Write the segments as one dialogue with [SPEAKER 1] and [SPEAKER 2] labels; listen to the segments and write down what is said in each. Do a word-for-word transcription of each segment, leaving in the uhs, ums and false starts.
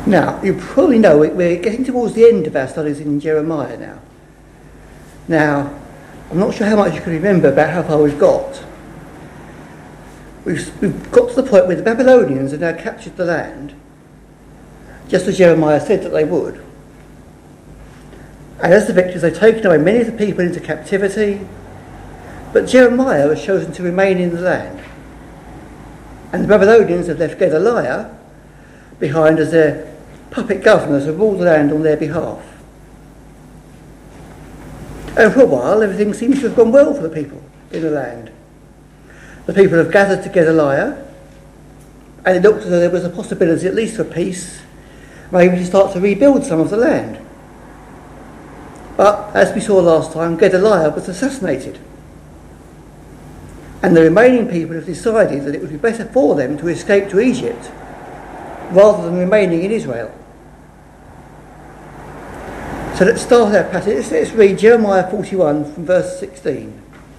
[SPEAKER 1] Now, you probably know we're getting towards the end of our studies in Jeremiah now. Now, I'm not sure how much you can remember about how far we've got. We've, we've got to the point where the Babylonians have now captured the land, just as Jeremiah said that they would. And as the victors, they've taken away many of the people into captivity, but Jeremiah was chosen to remain in the land. And the Babylonians have left Gedaliah behind as their puppet governors who rule the land on their behalf. And for a while, everything seems to have gone well for the people in the land. The people have gathered to Gedaliah, and it looked as though there was a possibility, at least for peace, maybe to start to rebuild some of the land. But, as we saw last time, Gedaliah was assassinated. And the remaining people have decided that it would be better for them to escape to Egypt rather than remaining in Israel. So let's start our passage. Let's, let's read Jeremiah forty-one from verse sixteen.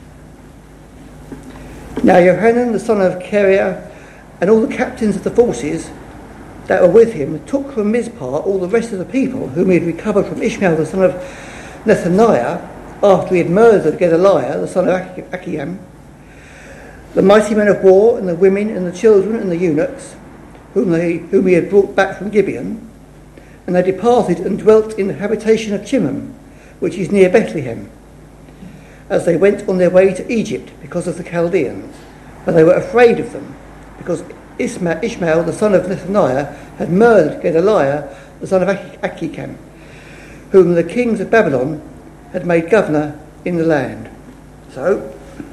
[SPEAKER 1] Now Johanan the son of Kareah and all the captains of the forces that were with him took from Mizpah all the rest of the people whom he had recovered from Ishmael the son of Nethaniah after he had murdered Gedaliah the son of Achikam, the mighty men of war and the women and the children and the eunuchs whom, they, whom he had brought back from Gibeon, and they departed and dwelt in the habitation of Chimham, which is near Bethlehem, as they went on their way to Egypt because of the Chaldeans, for they were afraid of them, because Ishmael, Ishmael the son of Nethaniah had murdered Gedaliah the son of Achikam, whom the kings of Babylon had made governor in the land. So,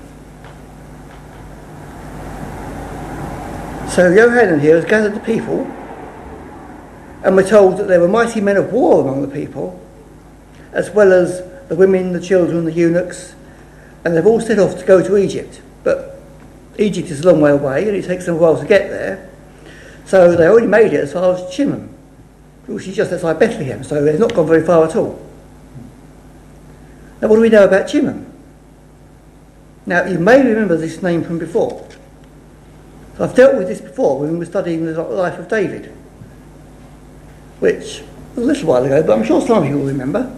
[SPEAKER 1] so Johanan here has gathered the people, and we're told that there were mighty men of war among the people, as well as the women, the children, the eunuchs, and they've all set off to go to Egypt. But Egypt is a long way away, and it takes them a while to get there. So they already made it as far as Chimham, which is just outside Bethlehem, so they've not gone very far at all. Now, what do we know about Chimham? Now, you may remember this name from before. So I've dealt with this before when we were studying the life of David, which was a little while ago, but I'm sure some of you will remember.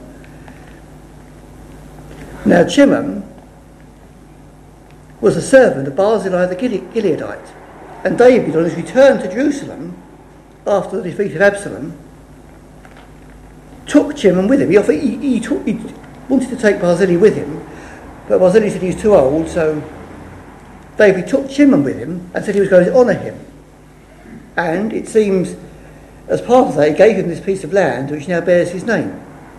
[SPEAKER 1] Now, Chimham was a servant of Barzillai the Gileadite, and David, on his return to Jerusalem after the defeat of Absalom, took Chimham with him. He, offered, he, he, took, he wanted to take Barzillai with him, but Barzillai said he was too old, so David took Chimham with him and said he was going to honour him. And it seems, as part of that, he gave him this piece of land which now bears his name.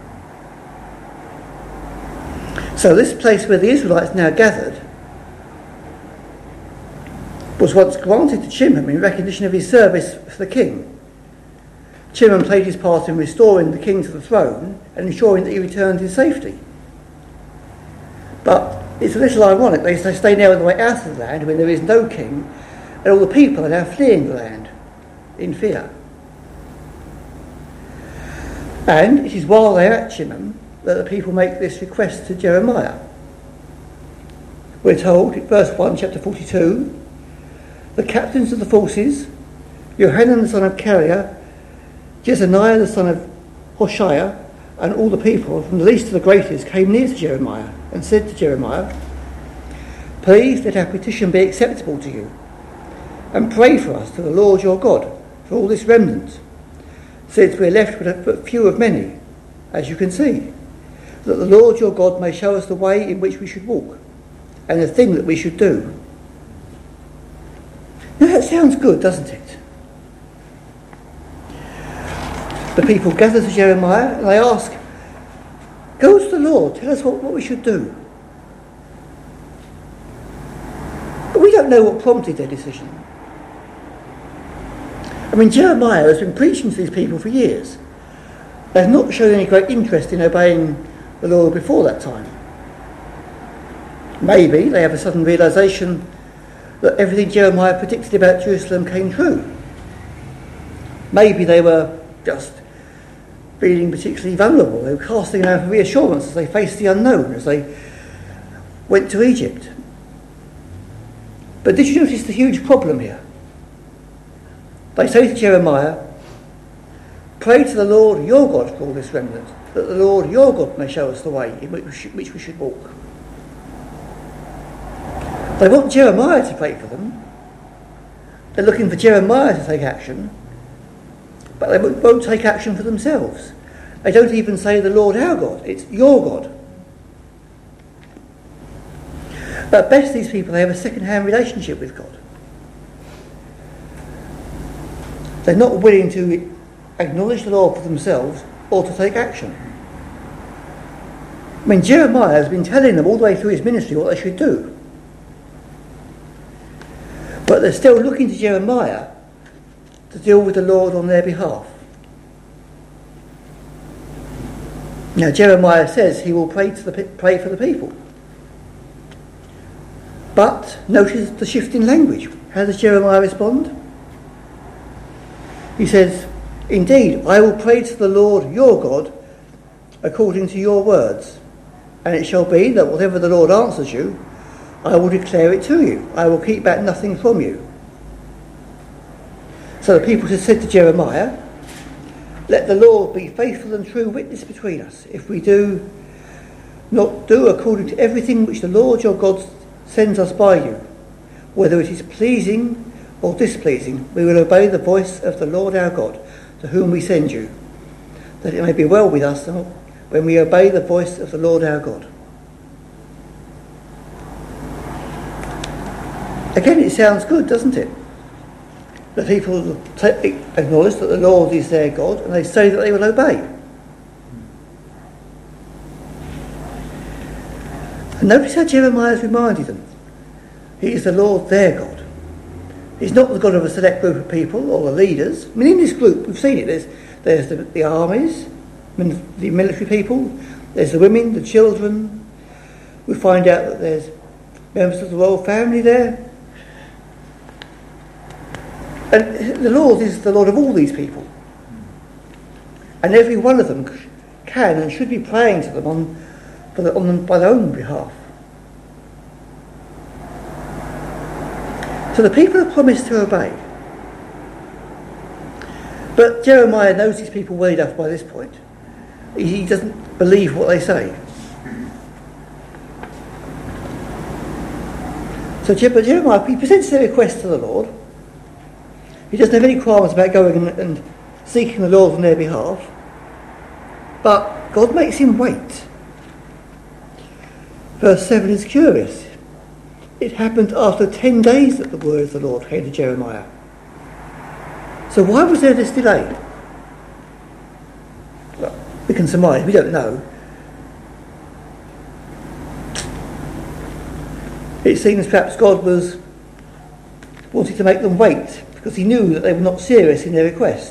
[SPEAKER 1] So this place where the Israelites now gathered was once granted to Chimham in recognition of his service for the king. Chimham played his part in restoring the king to the throne and ensuring that he returned in safety. But it's a little ironic, they stay now on the way out of the land when there is no king, and all the people are now fleeing the land in fear. And it is while they're at Chimham that the people make this request to Jeremiah. We're told in verse one, chapter forty-two, the captains of the forces, Johanan the son of Kareah, Jezaniah the son of Hoshea, and all the people, from the least to the greatest, came near to Jeremiah and said to Jeremiah, "Please let our petition be acceptable to you, and pray for us to the Lord your God for all this remnant, since we are left but few of many, as you can see, that the Lord your God may show us the way in which we should walk, and the thing that we should do." Now that sounds good, doesn't it? The people gather to Jeremiah and they ask, "Go to the Lord, tell us what, what we should do." But we don't know what prompted their decision. I mean, Jeremiah has been preaching to these people for years. They've not shown any great interest in obeying the Lord before that time. Maybe they have a sudden realisation that everything Jeremiah predicted about Jerusalem came true. Maybe they were just feeling particularly vulnerable. They were casting around for reassurance as they faced the unknown, as they went to Egypt. But did you notice the huge problem here? They say to Jeremiah, Pray to the Lord your God for all this remnant, that the Lord your God may show us the way in which we should, which we should walk. They want Jeremiah to pray for them. They're looking for Jeremiah to take action, but they won't take action for themselves. They don't even say the Lord our God, it's your God. At best, these people, they have a second-hand relationship with God. They're not willing to acknowledge the Lord for themselves or to take action. I mean, Jeremiah has been telling them all the way through his ministry what they should do. But they're still looking to Jeremiah to deal with the Lord on their behalf. Now, Jeremiah says he will pray, to the, pray for the people. But notice the shift in language. How does Jeremiah respond? He says, indeed, I will pray to the Lord your God according to your words. And it shall be that whatever the Lord answers you, I will declare it to you. I will keep back nothing from you. So the people said to Jeremiah, let the Lord be faithful and true witness between us, if we do not do according to everything which the Lord your God sends us by you. Whether it is pleasing or displeasing, we will obey the voice of the Lord our God, to whom we send you, that it may be well with us when we obey the voice of the Lord our God. Again, it sounds good, doesn't it? The people t- acknowledge that the Lord is their God, and they say that they will obey. And notice how Jeremiah has reminded them. He is the Lord their God. He's not the God of a select group of people or the leaders. I mean, in this group, we've seen it. There's, there's the, the armies, the military people. There's the women, the children. We find out that there's members of the royal family there. And the Lord is the Lord of all these people. And every one of them can and should be praying to them on, for the, on them by their own behalf. So the people are promised to obey. But Jeremiah knows these people well enough by this point. He doesn't believe what they say. So Jeremiah, he presents their request to the Lord. He doesn't have any qualms about going and, and seeking the Lord on their behalf. But God makes him wait. Verse seven is curious. It happened after ten days that the word of the Lord came to Jeremiah. So why was there this delay? Well, we can surmise, we don't know. It seems perhaps God was wanting to make them wait because he knew that they were not serious in their request.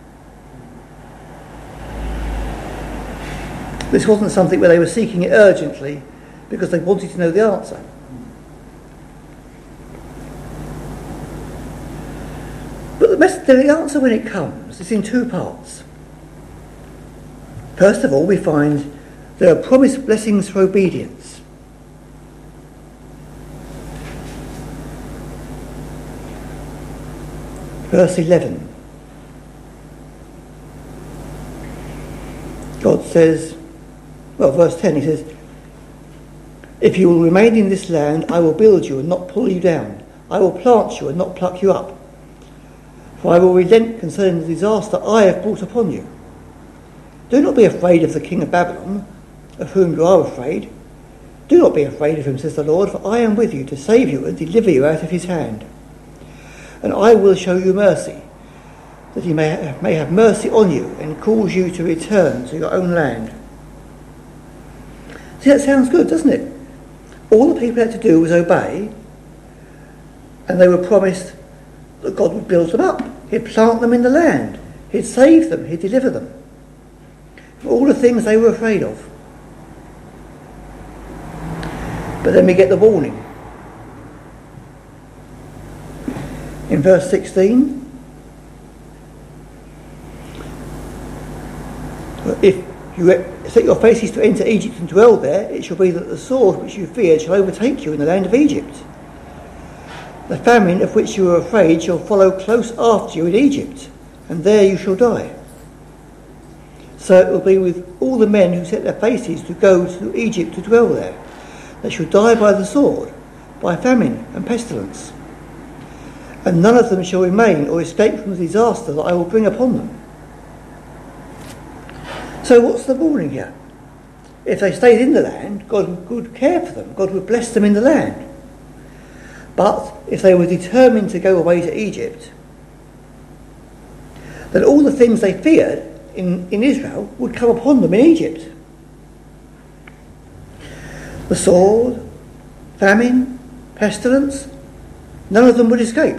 [SPEAKER 1] This wasn't something where they were seeking it urgently because they wanted to know the answer. But the, best, the answer when it comes is in two parts. First of all, we find there are promised blessings for obedience. Verse eleven. God says, well, verse ten, he says, if you will remain in this land, I will build you and not pull you down. I will plant you and not pluck you up. For I will relent concerning the disaster I have brought upon you. Do not be afraid of the king of Babylon, of whom you are afraid. Do not be afraid of him, says the Lord, for I am with you to save you and deliver you out of his hand. And I will show you mercy, that he may, may have mercy on you and cause you to return to your own land. See, that sounds good, doesn't it? All the people had to do was obey, and they were promised that God would build them up. He'd plant them in the land. He'd save them. He'd deliver them. All the things they were afraid of. But then we get the warning. In verse sixteen, if you set your faces to enter Egypt and dwell there, it shall be that the sword which you feared shall overtake you in the land of Egypt. The famine of which you were afraid shall follow close after you in Egypt, and there you shall die. So it will be with all the men who set their faces to go to Egypt to dwell there. They shall die by the sword, by famine and pestilence. And none of them shall remain or escape from the disaster that I will bring upon them. So what's the warning here? If they stayed in the land, God would care for them. God would bless them in the land. But if they were determined to go away to Egypt, then all the things they feared in, in Israel would come upon them in Egypt. The sword, famine, pestilence, none of them would escape.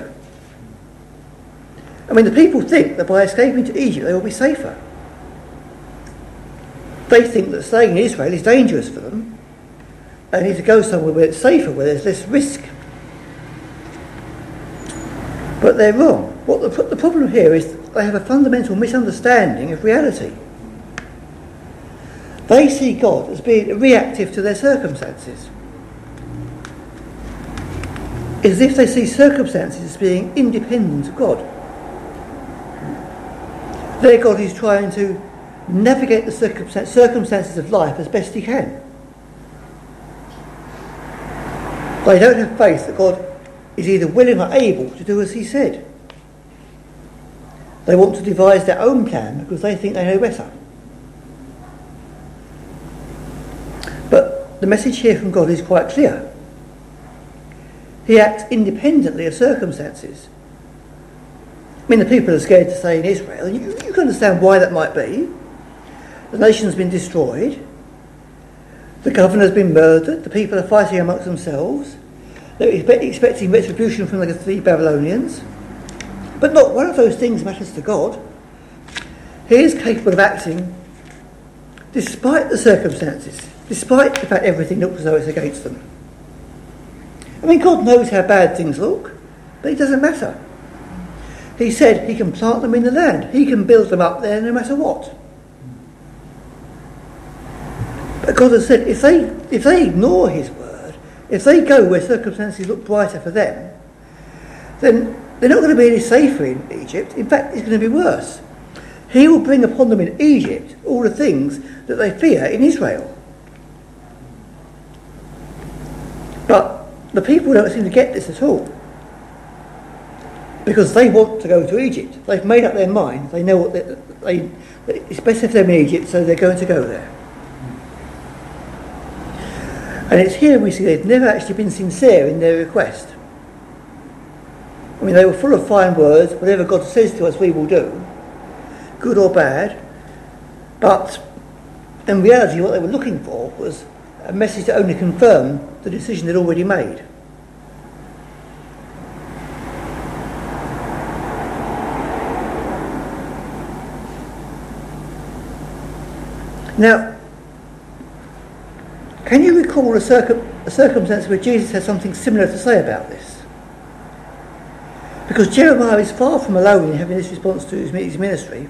[SPEAKER 1] I mean, the people think that by escaping to Egypt they will be safer. They think that staying in Israel is dangerous for them. They need to go somewhere where it's safer, where there's less risk. But they're wrong. What the, the problem here is they have a fundamental misunderstanding of reality. They see God as being reactive to their circumstances. It's as if they see circumstances as being independent of God. Their God is trying to navigate the circumstance, circumstances of life as best he can. They don't have faith that God is either willing or able to do as he said. They want to devise their own plan because they think they know better. But the message here from God is quite clear. He acts independently of circumstances. I mean, the people are scared to stay in Israel, and you, you can understand why that might be. The nation's been destroyed. The governor's been murdered. The people are fighting amongst themselves. They're expecting retribution from the three Babylonians. But not one of those things matters to God. He is capable of acting despite the circumstances, despite the fact everything looks as though it's against them. I mean, God knows how bad things look, but it doesn't matter. He said he can plant them in the land. He can build them up there no matter what. But God has said if they if they ignore his word, if they go where circumstances look brighter for them, then they're not going to be any safer in Egypt. In fact, it's going to be worse. He will bring upon them in Egypt all the things that they fear in Israel. But the people don't seem to get this at all. Because they want to go to Egypt. They've made up their mind. They know what they, they, it's better for them in Egypt, so they're going to go there. And it's here we see they've never actually been sincere in their request. I mean, they were full of fine words. Whatever God says to us, we will do, good or bad. But in reality, what they were looking for was a message to only confirm the decision they'd already made. Now, can you recall a, circum- a circumstance where Jesus had something similar to say about this? Because Jeremiah is far from alone in having this response to his, his ministry.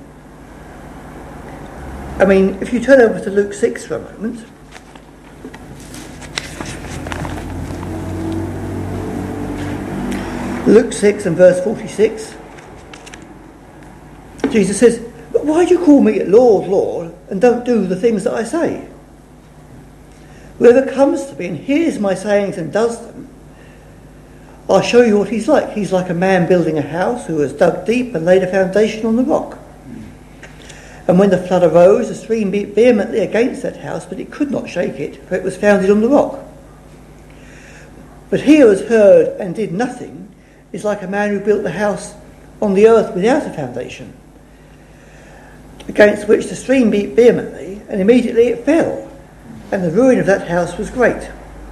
[SPEAKER 1] I mean, if you turn over to Luke six for a moment. Luke six and verse forty-six. Jesus says, "But why do you call me Lord, Lord, and don't do the things that I say? Whoever comes to me and hears my sayings and does them, I'll show you what he's like. He's like a man building a house who has dug deep and laid a foundation on the rock. And when the flood arose, the stream beat vehemently against that house, but it could not shake it, for it was founded on the rock. But he who has heard and did nothing is like a man who built the house on the earth without a foundation, against which the stream beat vehemently, and immediately it fell, and the ruin of that house was great."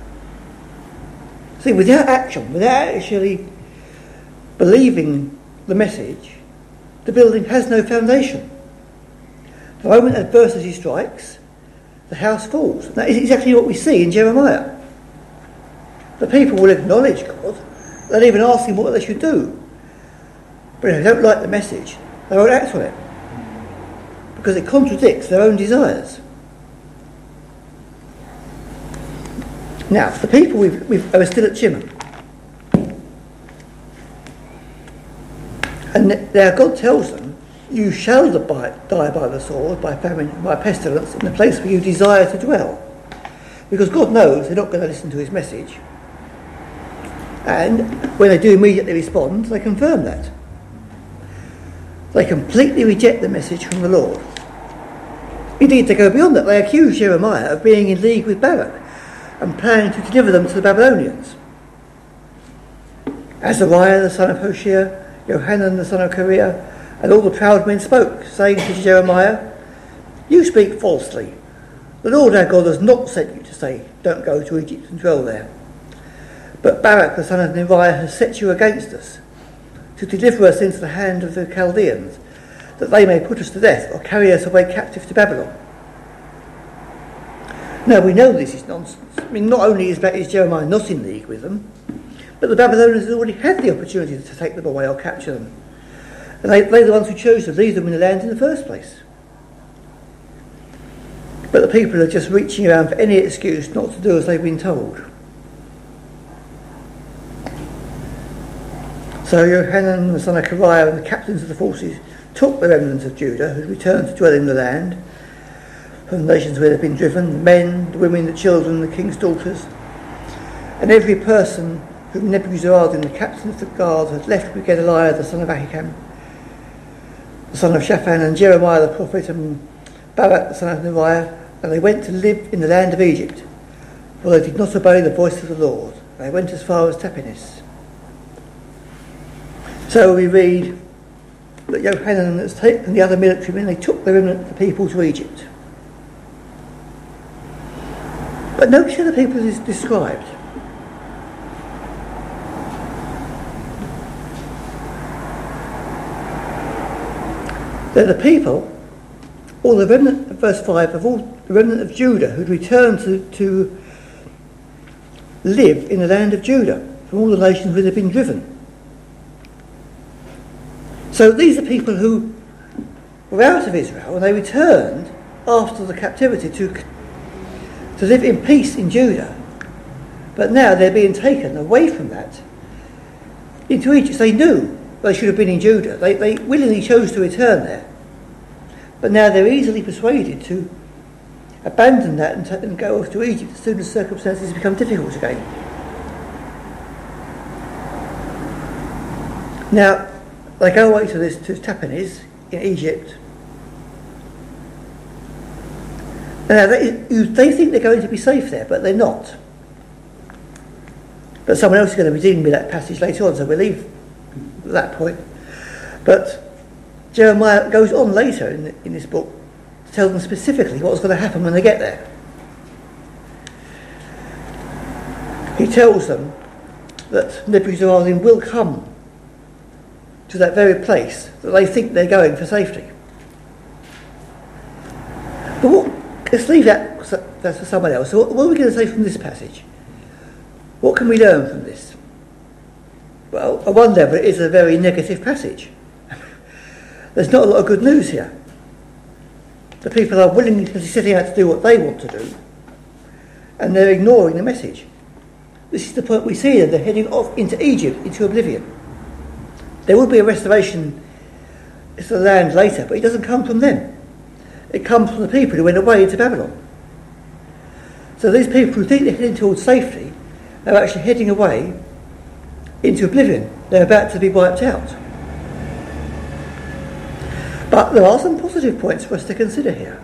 [SPEAKER 1] See, without action, without actually believing the message, the building has no foundation. The moment adversity strikes, the house falls. That is exactly what we see in Jeremiah. The people will acknowledge God, they'll even ask him what they should do. But if they don't like the message, they won't act on it, because it contradicts their own desires. Now, the people we've, we've, are still at Chimham. And now God tells them You shall die by the sword, by famine, by pestilence, in the place where you desire to dwell. Because God knows they're not going to listen to his message. And when they do immediately respond, they confirm that. They completely reject the message from the Lord. Indeed, they go beyond that. They accuse Jeremiah of being in league with Barak and planning to deliver them to the Babylonians. Azariah the son of Hoshea, Johanan the son of Kareah, and all the proud men spoke, saying to Jeremiah, "You speak falsely. The Lord our God has not sent you to say, 'Don't go to Egypt and dwell there.' But Barak the son of Neriah has set you against us, to deliver us into the hand of the Chaldeans, that they may put us to death or carry us away captive to Babylon." Now we know this is nonsense. I mean, not only is, is Jeremiah not in league with them, but the Babylonians had already had the opportunity to take them away or capture them. And they, they're the ones who chose to leave them in the land in the first place. But the people are just reaching around for any excuse not to do as they've been told. So Johanan the son of Kareah and the captains of the forces took the remnants of Judah who returned to dwell in the land from the nations where they've been driven, the men, the women, the children, the king's daughters, and every person whom Nebuzaradan, the captain of the guard, had left with Gedaliah the son of Ahikam, the son of Shaphan, and Jeremiah the prophet, and Barak the son of Neriah, and they went to live in the land of Egypt, for they did not obey the voice of the Lord. They went as far as Tahpanhes. So we read that Johanan and the other military men, they took the remnant of the people to Egypt. But notice how the people is described. They're the people, or the remnant, verse five, of all the remnant of Judah who'd returned to, to live in the land of Judah from all the nations where they've been driven. So these are people who were out of Israel and they returned after the captivity to, to live in peace in Judah. But now they're being taken away from that into Egypt. They knew they should have been in Judah. They, they willingly chose to return there. But now they're easily persuaded to abandon that and, t- and go off to Egypt as soon as circumstances become difficult again. Now, they go away to this to Tahpanhes in Egypt. Now, they, they think they're going to be safe there, but they're not. But someone else is going to be dealing with that passage later on, so we'll leave at that point. But Jeremiah goes on later in, in this book to tell them specifically what's going to happen when they get there. He tells them that Nebuzaradan will come to that very place that they think they're going for safety. But what, let's leave that that's for someone else. So what, what are we going to say from this passage? What can we learn from this? Well, at one level it is a very negative passage. There's not a lot of good news here. The people are willingly setting out to do what they want to do, and they're ignoring the message. This is the point we see them. They're heading off into Egypt, into oblivion. There will be a restoration to the land later, but it doesn't come from them. It comes from the people who went away into Babylon. So these people who think they're heading towards safety are actually heading away into oblivion. They're about to be wiped out. But there are some positive points for us to consider here.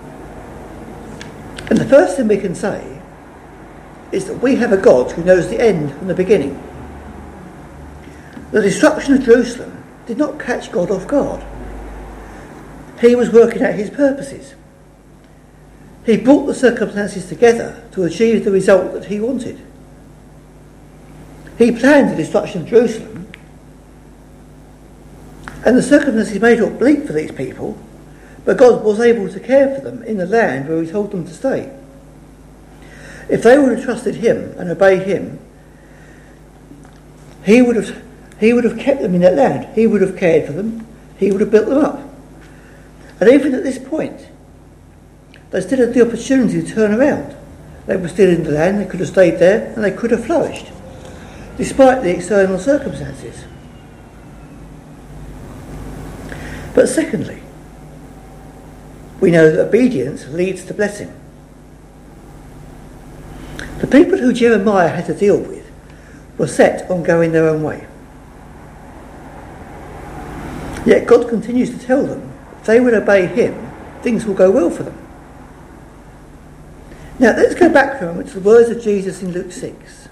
[SPEAKER 1] And the first thing we can say is that we have a God who knows the end from the beginning. The destruction of Jerusalem did not catch God off guard. He was working out his purposes. He brought the circumstances together to achieve the result that he wanted. He planned the destruction of Jerusalem, and the circumstances may look bleak for these people, but God was able to care for them in the land where he told them to stay. If they would have trusted him and obeyed him, he would have he would have kept them in that land. He would have cared for them. He would have built them up. And even at this point, they still had the opportunity to turn around. They were still in the land, they could have stayed there, and they could have flourished, despite the external circumstances. But secondly, we know that obedience leads to blessing. The people who Jeremiah had to deal with were set on going their own way. Yet God continues to tell them if they would obey him, things will go well for them. Now let's go back for a moment to the words of Jesus in Luke six.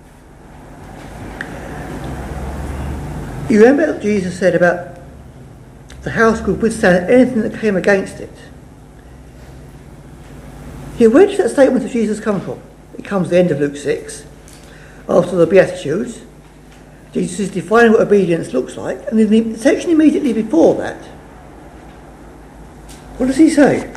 [SPEAKER 1] You remember what Jesus said about the house could withstand anything that came against it. Here, where does that statement of Jesus come from? It comes at the end of Luke six, after the Beatitudes. Jesus is defining what obedience looks like, and in the section immediately before that, what does he say?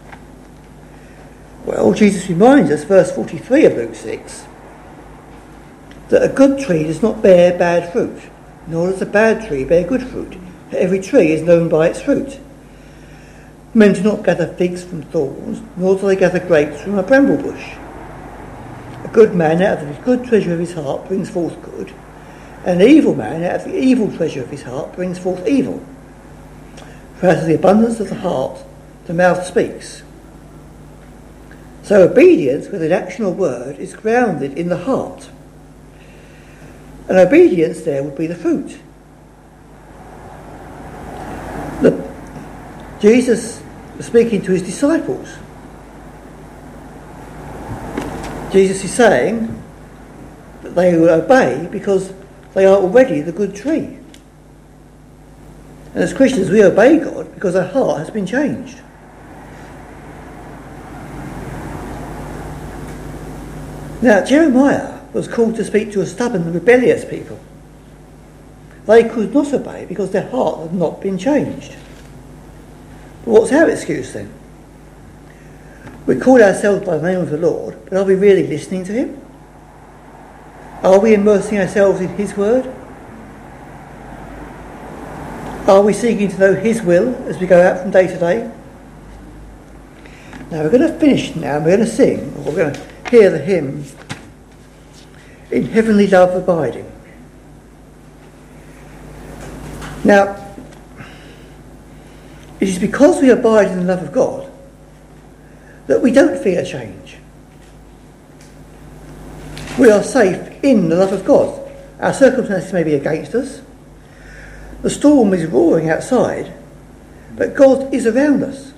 [SPEAKER 1] Well, Jesus reminds us, verse forty-three of Luke six, that a good tree does not bear bad fruit, nor does a bad tree bear good fruit. For every tree is known by its fruit. Men do not gather figs from thorns, nor do they gather grapes from a bramble bush. A good man out of the good treasure of his heart brings forth good, and an evil man out of the evil treasure of his heart brings forth evil. For out of the abundance of the heart the mouth speaks. So obedience with an action or word is grounded in the heart. And obedience there would be the fruit. The, Jesus was speaking to his disciples. Jesus is saying that they will obey because they are already the good tree. And as Christians we obey God because our heart has been changed. Now Jeremiah was called to speak to a stubborn and rebellious people. They could not obey because their heart had not been changed. But what's our excuse then? We call ourselves by the name of the Lord, but are we really listening to him? Are we immersing ourselves in his word? Are we seeking to know his will as we go out from day to day? Now we're going to finish now, we're going to sing, or we're going to hear the hymn, In Heavenly Love Abiding. Now, it is because we abide in the love of God that we don't fear change. We are safe in the love of God. Our circumstances may be against us. The storm is roaring outside, but God is around us.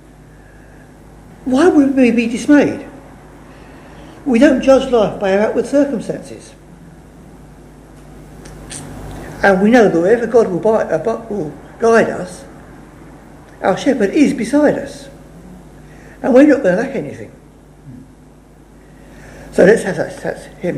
[SPEAKER 1] Why would we be dismayed? We don't judge life by our outward circumstances. And we know that wherever God will, buy, uh, will guide us, our shepherd is beside us. And we're not going to lack anything. So let's have that, that hymn.